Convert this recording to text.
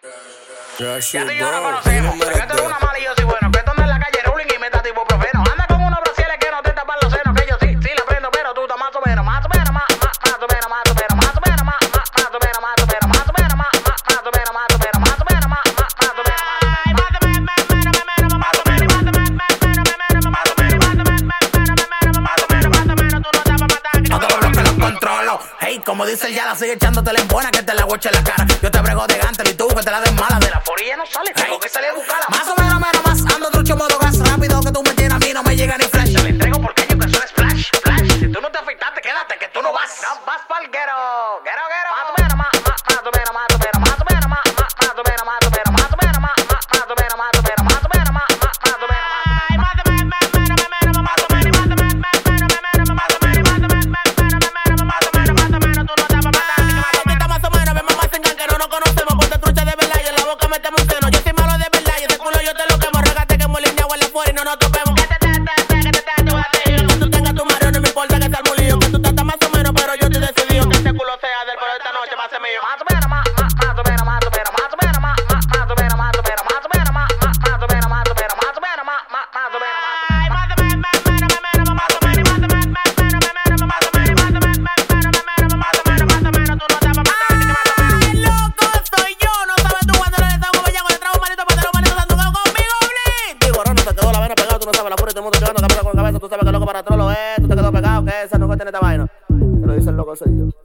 Ya tú y yo nos conocemos, porque tú eres una mala y yo soy bueno. Que tú andas en la calle ruling y metas tipo profeno. Anda con unos brasiles que no te tapan los senos. Que yo sí la prendo, pero tú estás más o menos, más o menos, más o menos, más o menos, más o menos, más o menos, más o menos, más o menos, más o menos, más o menos, más o menos, más hey, como dice el Yala, sigue echándotela en buena que te la hueche en la cara. Yo te brego de gante y tú que te la des mala. De la forilla no sale, tengo que salir a buscarla. Más o menos, menos más, ando trucho modo gas. Rápido que tú me tienes a mí, no me llega ni flash. Te le entrego porque yo que soy splash, splash. Si tú no te afeitaste, quédate que tú no vas. No vas pa'l guero, guero. Más o menos, más o menos, más o menos, más o menos, más o menos, más o menos, más o menos, más o menos, más o menos, más o menos, más o menos, más o menos, más no nos topemos. Que tú tengas tu marido, no me importa que sea el molillo. Que tú estás más o menos, pero yo te decidí que este culo sea del, pero esta noche va a ser mío. Más o menos, más o menos, más o menos, más o menos, más o menos, más o menos, más o menos, más o menos, más o menos, más o menos, más o menos, más o menos, tú sabes que loco para trolo es, tú te quedó pegado, que esa no cuesta en esta vaina. Te lo dice el loco, soy yo.